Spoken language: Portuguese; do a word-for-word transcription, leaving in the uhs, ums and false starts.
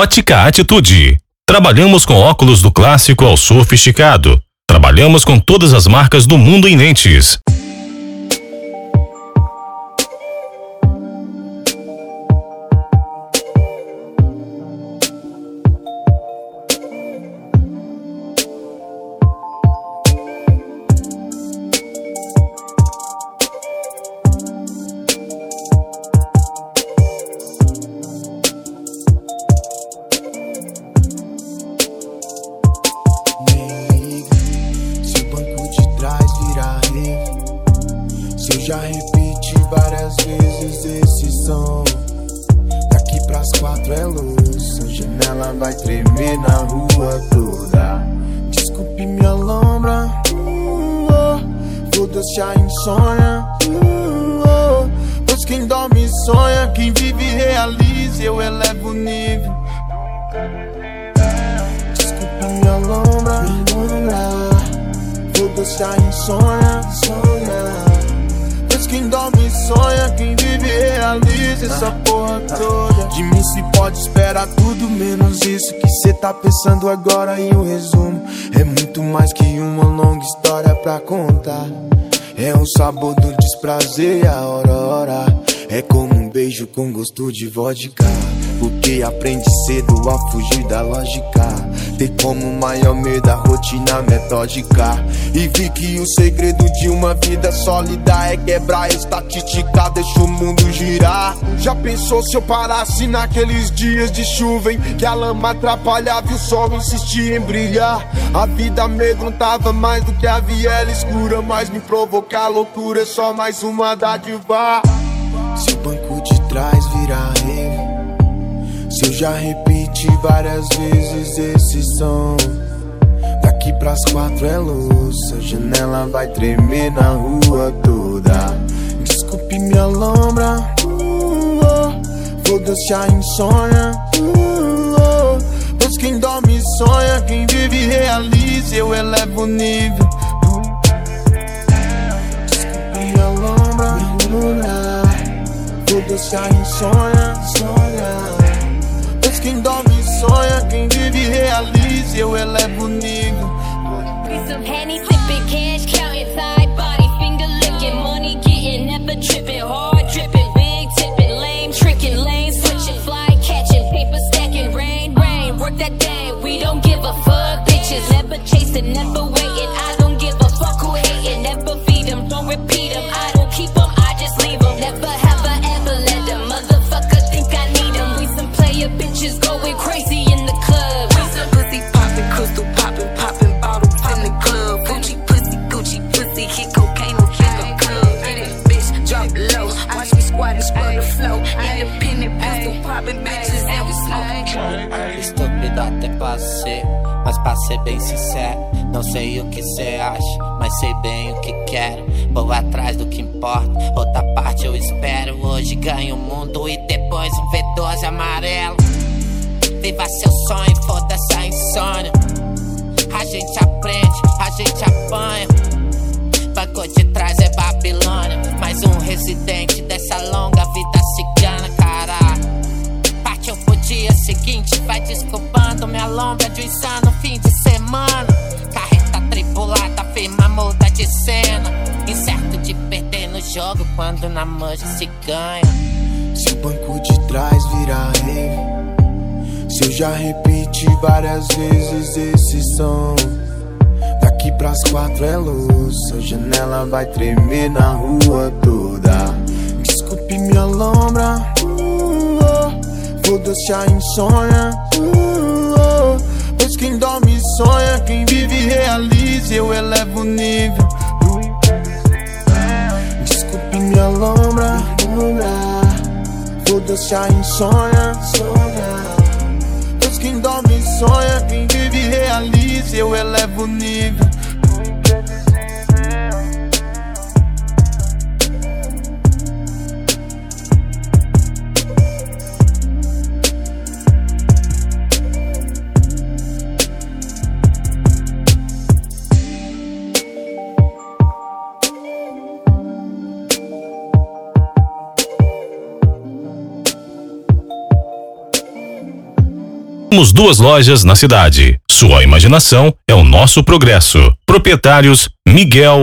Ótica Atitude. Trabalhamos com óculos do clássico ao sofisticado. Trabalhamos com todas as marcas do mundo em lentes. Já repeti várias vezes esse som. Daqui pras quatro é luz. A janela vai tremer na rua toda. Desculpe minha lombra, uh, oh. Foda-se a insônia, uh, oh. Pois quem dorme sonha, quem vive realiza. Eu elevo o nível. Desculpe minha lombra, uh, foda-se a insônia, insônia. Quem dorme sonha, quem vive realiza essa porra toda. De mim se pode esperar tudo menos isso que cê tá pensando agora. E o resumo é muito mais que uma longa história pra contar. É o sabor do desprazer e a aurora. É como um beijo com gosto de vodka. Porque aprende cedo a fugir da lógica. Tem como maior medo a rotina metódica. E vi que o segredo de uma vida sólida é quebrar a estatística, deixa o mundo girar. Já pensou se eu parasse naqueles dias de chuva em que a lama atrapalhava e o sol insistia em brilhar? A vida amedrontava mais do que a viela escura, mas me provocar loucura é só mais uma dádiva. Se o banco de trás virar rave, se eu já repeti várias vezes esse som. Daqui pras quatro é luz. A janela vai tremer na rua toda. Desculpe minha lombra, uh, oh. Foda-se a insônia, uh, oh. Pois quem dorme sonha, quem vive realiza. Eu elevo o nível. Desculpe minha lombra, uh, foda-se a insônia, insônia. Quem dorme sonha, quem vive realiza. Eu elevo o nível. Henny sipping, cash counting, side body, finger licking, money getting, never tripping, hard dripping, big tipping, lame tricking, lane switching, fly catching, paper stacking, rain, rain, work that day. We don't give a fuck, bitches, never chasing, never waiting. I don't give a fuck who hating, never feed them, don't repeat them. I don't keep them, I just leave them. Never have I ever let them motherfucker think I need them. We some player bitches going crazy in the club. We some pussy popping, crystal popping, popping bottles in the club. Gucci pussy, Gucci pussy, hit cocaine in the club. Get it, bitch, drop low. Watch me squat and scrub the flow. Independent pistol popping bitches and we smoke. Estúpido até posso ser, mas pra ser bem sincero, não sei o que cê acha, mas sei bem o que quero. Vou atrás do que importa, outra parte eu espero. Hoje ganho o mundo e depois um V doze amarelo. Viva seu sonho, foda-se a insônia. A gente aprende, a gente apanha. Banco de trás é Babilônia. Mais um residente dessa longa vida cigana, caralho. Partiu pro dia seguinte, vai desculpando minha lombra de um insano fim de semana. Carreta tripulada, firma muda de cena. Incerto de perder no jogo quando na mancha se ganha. Se o banco de trás virar rave, se eu já repeti várias vezes esse som. Daqui pras quatro é luz. A janela vai tremer na rua toda. Desculpe minha lombra, uh, oh. Foda-se a insônia, uh, oh. Pois quem dorme sonha, quem vive realiza. Eu elevo o nível. Desculpe minha lombra, uh, foda-se a insônia, insônia. Pois quem dorme sonha, quem vive realiza. Eu elevo o nível. Temos duas lojas na cidade. Sua imaginação é o nosso progresso. Proprietários Miguel